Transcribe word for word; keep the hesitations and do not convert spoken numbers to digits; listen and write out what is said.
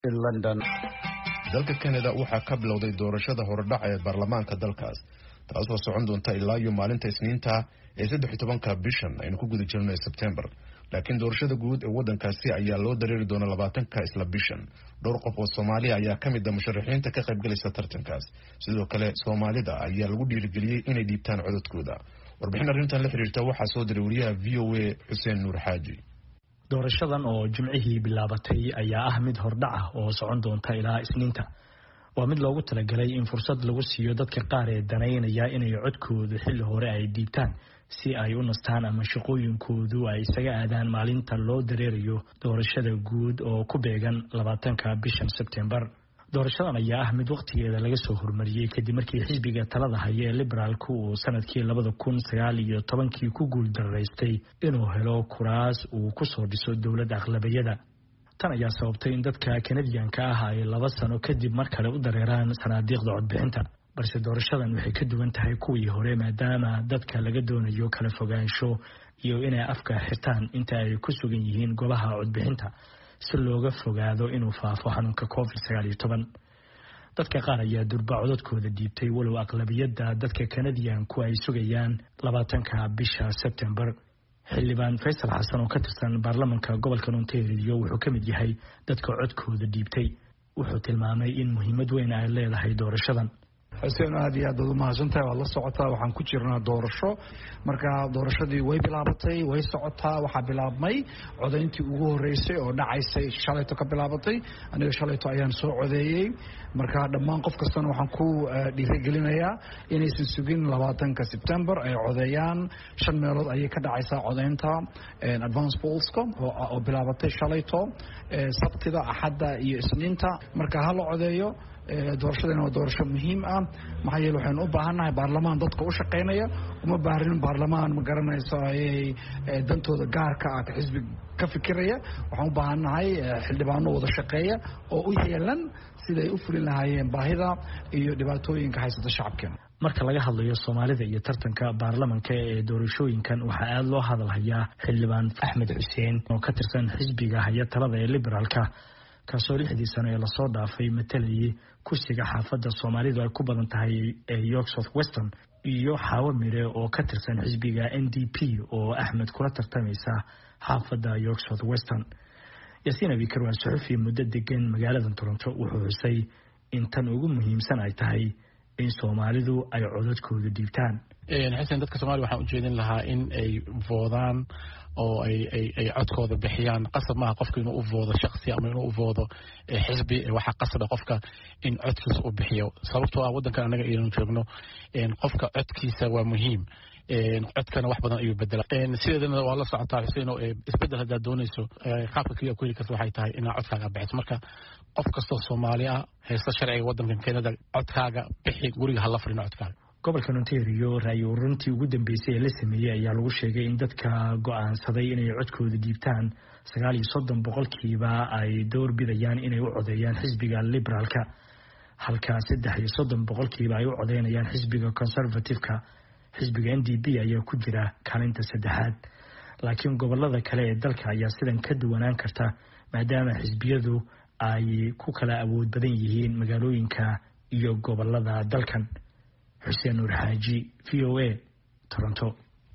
London. dalka Canada waxaa ka bilowday doorashada horodhac ee baarlamaanka dalkaas taasoo socon doonta ilaa iyo maalinta Isniinta ee saddex iyo tobanka bishan aynu ku guda jirnay September. laakiin doorashada guud ee wadankaasi ayaa loo dareeri doona labaatanka isla bishan. dhowr qof oo Soomaali ayaa ka mid ah musharaxiinta ka qayb galaysa tartankaas. sidoo kale Soomaalida ayaa lagu dhiirigeliyay inay dhiibtaan codadkooda. warbixin arrintan la xiriirta waxaa soo diray wariyaha V O A Xuseen Nuur Xaaji. doorashadan oo jimcihii bilaabatay ayaa ah mid hordhac ah oo socon doonta ilaa Isniinta. waa mid loogu talagalay in fursad lagu siiyo dadka qaar ee daneynaya inay codkooda xilli hore ay dhiibtaan si ay u nastaan ama shaqooyinkoodu ay isaga aadaan maalinta loo dareerayo doorashada guud oo ku beegan labaatanka bishan September. doorashadan ayaa ah mid waqtigeeda laga soo hormariyay kadib markii xisbiga talada haya ee liberaalku uu sanadkii labada kun sagaal iyo tobankii ku guuldareystay inuu helo kuraas uu ku soo dhiso dowladda aqlabiyada. tan ayaa sababtay in dadka Canadian-ka ah ay laba sano kadib mar kale u dareeraan sanaadiiqda codbixinta. balse doorashadan waxay ka duwan tahay kuwii hore maadaama dadka laga doonayo kala fogaansho iyo inay afka xirtaan inta ay ku sugan yihiin goobaha codbixinta si looga fogaado inuu faafo xanuunka covid sagaal iyo toban. dadka qaar ayaa durba codadkooda dhiibtay walow aqlabiyadda dadka Canadian-ku ay sugayaan labaatanka bisha September. xildhibaan Faysal Xasan oo ka tirsan baarlamaanka gobolka Ontario wuxuu ka mid yahay dadka codkooda dhiibtay. wuxuu tilmaamay in muhiimad weyn ay leedahay doorashadan. xuseen aad iyo aad u mahadsantahay waa la socotaa waxaan ku jirnaa doorasho marka doorashadii way bilaabatay way socotaa waxaa bilaabmay codayntii ugu horeysay oo dhacaysay shalayto ka bilaabatay aniga shalayto ayaan soo codeeyay marka dhammaan qof kastana waxaan ku dhiirigelinayaa inaysan sugin labaatanka September ay codeeyaan. shan meelood ayay ka dhacaysaa codaynta advance pollska oo bilaabatay shalayto sabtida axadda iyo isniinta marka ha la codeeyo. doorashadana waa doorasho muhiim ah maxaa yeelay waxaynu u baahannahay baarlamaan dadka u shaqeynaya uma baahanin baarlamaan ma garanayso ayay dantooda gaarka ah ka xisbi ka fikiraya. waxaan u baahannahay xildhibaano wada shaqeeya oo u yeelan siday u fulin lahaayeen baahida iyo dhibaatooyinka haysata shacabkeena. marka laga hadlayo Soomaalida iyo tartanka baarlamaanka ee doorashooyinkan waxaa aad loo hadalhayaa xildhibaan Axmed Xuseen oo ka tirsan xisbiga haya talada ee liberaalka kaasoo lixdii sano ee lasoo dhaafay matalayay kursiga xaafadda Soomaalidu ay ku badan tahay ee York South Western iyo Xawa Mire oo ka tirsan xisbiga N D P oo Axmed kula tartamaysa xaafadda York South Western. Yaasiin Abikar waa suxufi muddo degan magaalada Toronto wuxuu xusay in tan ugu muhiimsan ay tahay in Soomaalidu ay codadkooda dhiibtaan. een xasan dadka Soomaaliya waxaan u jeedin lahaa in ay voodaan oo ay ay ay codkooda bixiyaan. qasab ma qofka inuu u voodo shakhsi ama inuu u voodo xisbi waxa qasab qofka in codkiisa u bixiyo sababtoo ah wadanka anaga inuu joogno een qofka codkiisa waa muhiim. een codkana wax badan ayuu bedelaa. een sideedana waa la socotaa Xuseen oo isbedel hadaa doonayso qaabka kaliya ku heli karto waxay tahay in codkaaga bixiso. marka qof kasta Soomaali ah haysta sharciga wadankan Canada codkaaga bixi guriga hala fariino codkaaga. gobolka Ontario raay ururintii ugu dambeysay ee la sameeyay ayaa lagu sheegay in dadka go'aansaday inay codkooda dhiibtaan sagaal iyo soddon boqolkiiba ay door bidayaan inay u codeeyaan xisbiga liberaalka halka saddex iyo soddon boqolkiiba ay u codeynayaan xisbiga conservative-ka. xisbiga N D P ayaa ku jira kaalinta saddexaad. laakiin gobolada kale ee dalka ayaa sidan ka duwanaan karta maadaama xisbiyadu ay ku kala awood badan yihiin magaalooyinka iyo gobolada dalkan. Xuseen Nuur Xaaji, V O A, Toronto.